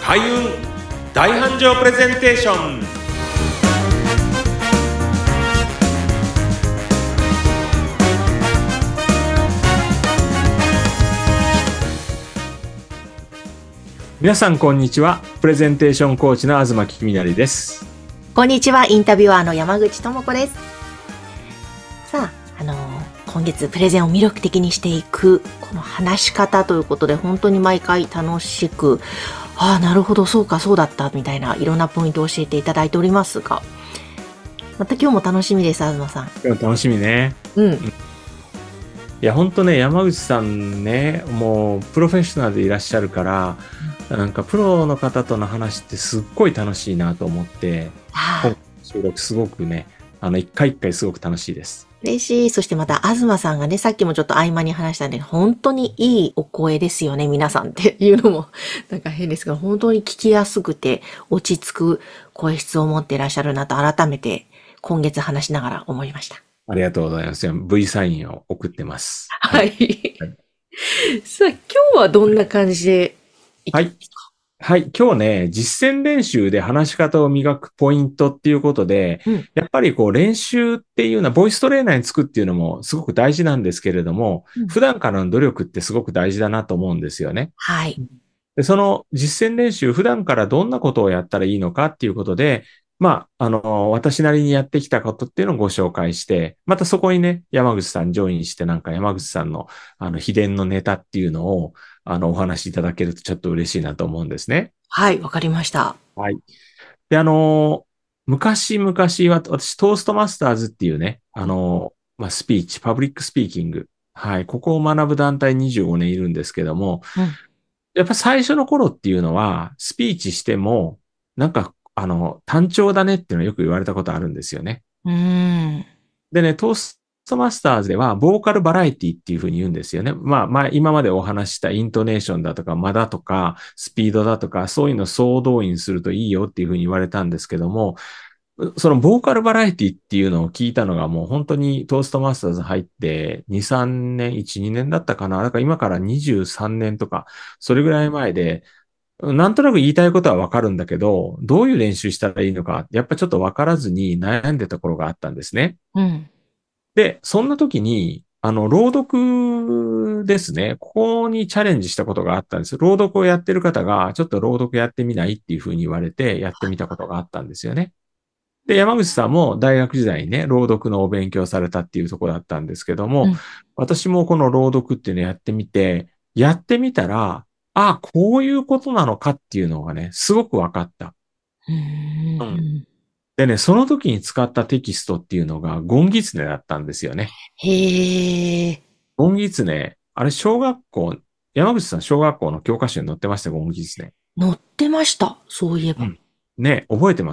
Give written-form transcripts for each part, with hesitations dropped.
開運大繁盛プレゼンテーション。皆さんこんにちは。プレゼンテーションコーチの東きみなりです。 こんにちは。インタビュアーの山口智子です。さあ、今月プレゼンを魅力的にしていくこの話し方ということで、本当に毎回楽しく、なるほど、そうか、そうだったみたいないろんなポイントを教えていただいておりますが、また今日も楽しみです。東さん。 今日楽しみね。いや本当ね、山口さんね、もうプロフェッショナルでいらっしゃるから、なんかプロの方との話ってすっごい楽しいなと思って、今回の収録すごくね、一回一回すごく楽しいです。 嬉しい。そしてまた東さんがね、さっきもちょっと合間に話したんで、本当にいいお声ですよね、皆さんっていうのもなんか変ですが、本当に聞きやすくて落ち着く声質を持っていらっしゃるなと改めて今月話しながら思いました。 ありがとうございます。V サインを送ってます。 はい。さあ、今日はどんな感じでいきますか？ はい。今日ね、実践練習で話し方を磨くポイントっていうことで、やっぱりこう練習っていうのは、ボイストレーナーにつくっていうのもすごく大事なんですけれども、普段からの努力ってすごく大事だなと思うんですよね。 はい。 で、その実践練習、普段からどんなことをやったらいいのかっていうことで、私なりにやってきたことっていうのをご紹介して、またそこにね、山口さんジョインして、なんか山口さんの、秘伝のネタっていうのを、お話しいただけるとちょっと嬉しいなと思うんですね。 はい、わかりました。 はい。で、昔々は、私、トーストマスターズっていうね、スピーチ、パブリックスピーキング。はい。ここを学ぶ団体25年いるんですけども、やっぱ最初の頃っていうのは、スピーチしても、なんか、単調だねっていうのはよく言われたことあるんですよね。でね、トーストマスターズでは、ボーカルバラエティっていうふうに言うんですよね。今までお話したイントネーションだとか、間だとか、スピードだとか、そういうのを総動員するといいよっていうふうに言われたんですけども、そのボーカルバラエティっていうのを聞いたのがもう本当にトーストマスターズ入って2、3年、1、2年だったかな。だから今から23年とか、それぐらい前で、なんとなく言いたいことはわかるんだけど、どういう練習したらいいのか、やっぱちょっとわからずに悩んでたところがあったんですね。で、そんな時に、朗読ですね。ここにチャレンジしたことがあったんです。朗読をやってる方が、ちょっと朗読やってみないっていうふうに言われて、やってみたことがあったんですよね。で、山口さんも大学時代にね、朗読のお勉強されたっていうところだったんですけども、私もこの朗読っていうのをやってみて、やってみたら、こういうことなのかっていうのがね、すごく分かった。でね、その時に使ったテキストっていうのが、ゴンギツネだったんですよね。 へー。 ゴンギツネ、あれ山口さん小学校の教科書に載ってました、ゴンギツネ。 載ってました。そういえば。 ね、覚えてます？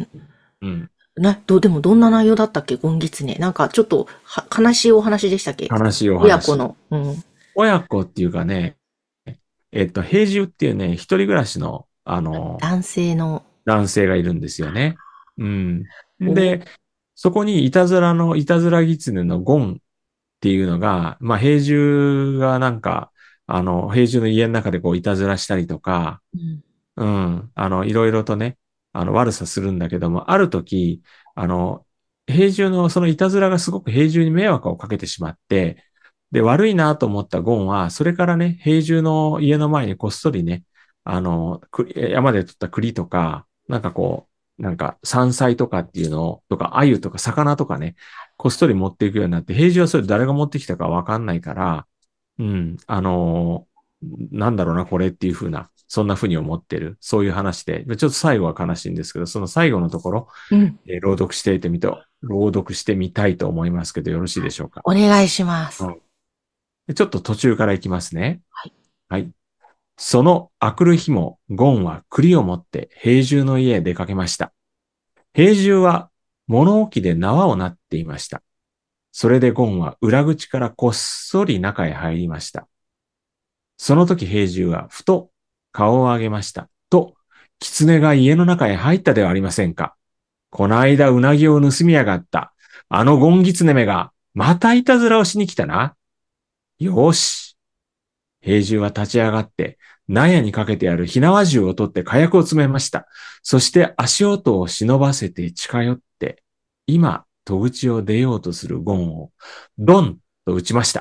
でもどんな内容だったっけ、ゴンギツネ。なんかちょっと悲しいお話でしたっけ？ 悲しいお話。 親子の。 親子っていうかね、平住っていうね、一人暮らしの、 男性がいるんですよね。で、そこにいたずら狐のゴンっていうのが、平住がなんか、平住の家の中でこういたずらしたりとか、いろいろとね、悪さするんだけども、ある時、平住のそのいたずらがすごく平住に迷惑をかけてしまって、で、悪いなと思ったゴンは、それからね、平住の家の前にこっそりね、山で採った栗とか、なんか山菜とかっていうのを、とか、鮎とか魚とかね、こっそり持っていくようになって、平住はそれ誰が持ってきたかわかんないから、なんだろうな、これっていう風な、そんな風に思ってる。そういう話で、ちょっと最後は悲しいんですけど、その最後のところ、朗読してみたいと思いますけど、よろしいでしょうか。 お願いします。 ちょっと途中からいきますね。 はい。 はい。その明くる日も、ゴンは栗を持って平住の家へ出かけました。平住は物置で縄をなっていました。それでゴンは裏口からこっそり中へ入りました。その時平住はふと顔を上げました。と、狐が家の中へ入ったではありませんか。この間うなぎを盗みやがった。あのゴンギツネめがまたいたずらをしに来たな。よし。 兵十は立ち上がって、納屋にかけてある火縄銃を取って火薬を詰めました。そして足音を忍ばせて近寄って、今、戸口を出ようとするゴンを、ドンと撃ちました。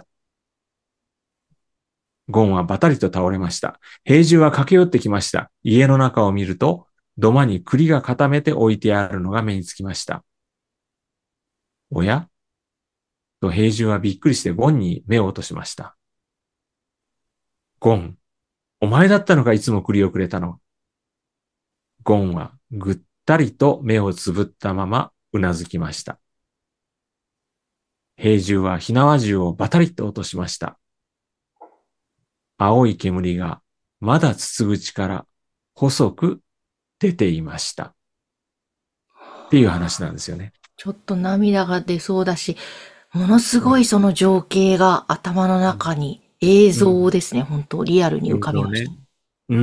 ゴンはバタリと倒れました。兵十は駆け寄ってきました。家の中を見ると、土間に栗が固めて置いてあるのが目につきました。おやと兵十はびっくりしてゴンに目を落としました。ゴン、お前だったのかいつも栗をくれたの。ゴンはぐったりと目をつぶったままうなずきました。兵十は火縄銃をバタリと落としました。青い煙がまだ筒口から細く出ていました。っていう話なんですよね。 ちょっと涙が出そうだし、ものすごいその情景が頭の中に映像ですね、本当リアルに浮かびました。 うん。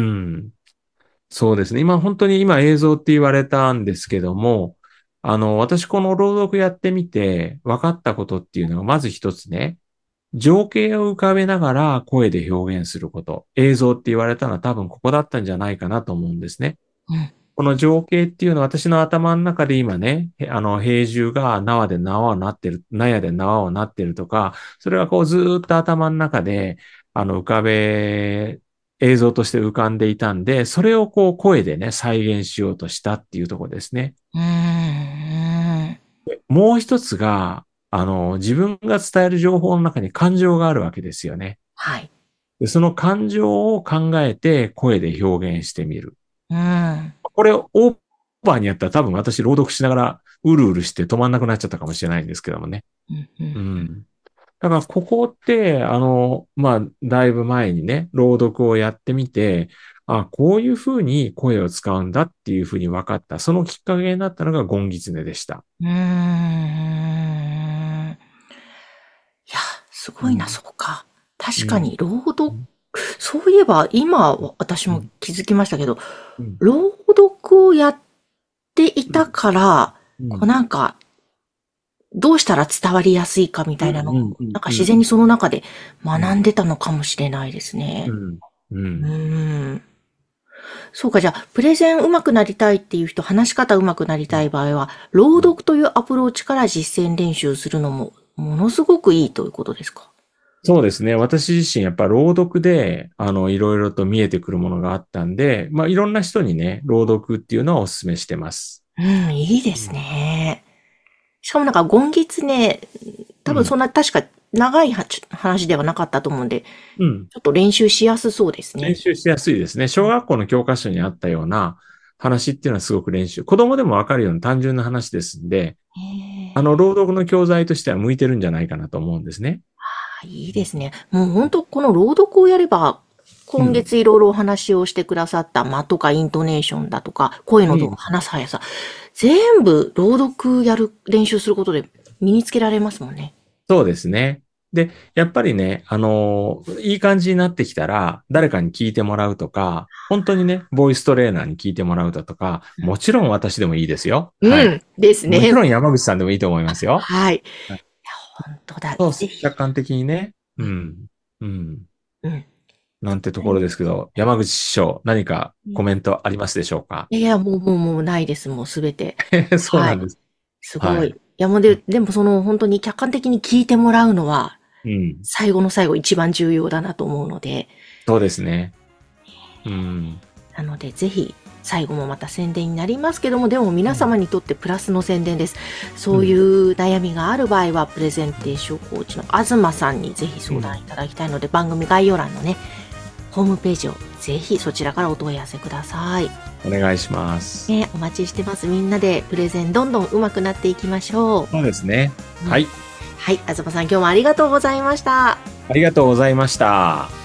そうですね。本当に今映像って言われたんですけども、私この朗読やってみて分かったことっていうのが、まず一つね、情景を浮かべながら声で表現すること。映像って言われたのは多分ここだったんじゃないかなと思うんですね。 うん、 この情景っていうのは私の頭の中で今ね、兵十が縄で縄をなってる、納屋で縄をなってるとか、それがこうずーっと頭の中で、映像として浮かんでいたんで、それをこう声でね、再現しようとしたっていうところですね。もう一つが、自分が伝える情報の中に感情があるわけですよね。 はい。 でその感情を考えて声で表現してみる。これをオーバーにやったら多分私朗読しながらうるうるして止まんなくなっちゃったかもしれないんですけどもね。だからここって、だいぶ前にね、朗読をやってみて、こういうふうに声を使うんだっていうふうに分かった。そのきっかけになったのがゴンギツネでした。 いや、すごいな、そうか。確かに、朗読、そういえば、今、私も気づきましたけど、朗読をやっていたから、こうなんか、どうしたら伝わりやすいかみたいなのを、なんか自然にその中で学んでたのかもしれないですね。そうか、じゃあ、プレゼン上手くなりたいっていう人、話し方上手くなりたい場合は、朗読というアプローチから実践練習するのも、ものすごくいいということですか？ そうですね。私自身やっぱ朗読で、いろいろと見えてくるものがあったんで、いろんな人にね、朗読っていうのはお勧めしてます。 いいですね。しかもなんか、ゴンギツネ、多分そんな確か長い話ではなかったと思うんで、ちょっと練習しやすそうですね。 練習しやすいですね。小学校の教科書にあったような話っていうのはすごく練習。子供でもわかるような単純な話ですんで、朗読の教材としては向いてるんじゃないかなと思うんですね。 いいですね。もう本当この朗読をやれば、今月いろいろお話をしてくださった間とかイントネーションだとか、声のトーン、話す速さ、全部朗読練習することで身につけられますもんね。 そうですね。で、やっぱりね、いい感じになってきたら、誰かに聞いてもらうとか、本当にね、ボイストレーナーに聞いてもらうだとか、もちろん私でもいいですよ。はい。 ですね。 もちろん山口さんでもいいと思いますよ。 はい。本当だ。 そう、客観的にね。なんてところですけど、山口師匠、何かコメントありますでしょうか？ いや、もうないです。もうすべて。 そうなんです。 すごい。いや、もうでもその本当に客観的に聞いてもらうのは、最後の最後一番重要だなと思うので。 そうですね。 なので、ぜひ、最後もまた宣伝になりますけども、でも皆様にとってプラスの宣伝です。そういう悩みがある場合は、プレゼンテーションコーチの東さんにぜひ相談いただきたいので、番組概要欄のね、ホームページをぜひそちらからお問い合わせください。 お願いします。 お待ちしてます。みんなでプレゼンどんどん上手くなっていきましょう。 そうですね。はい。 はい、東さん今日もありがとうございました。 ありがとうございました。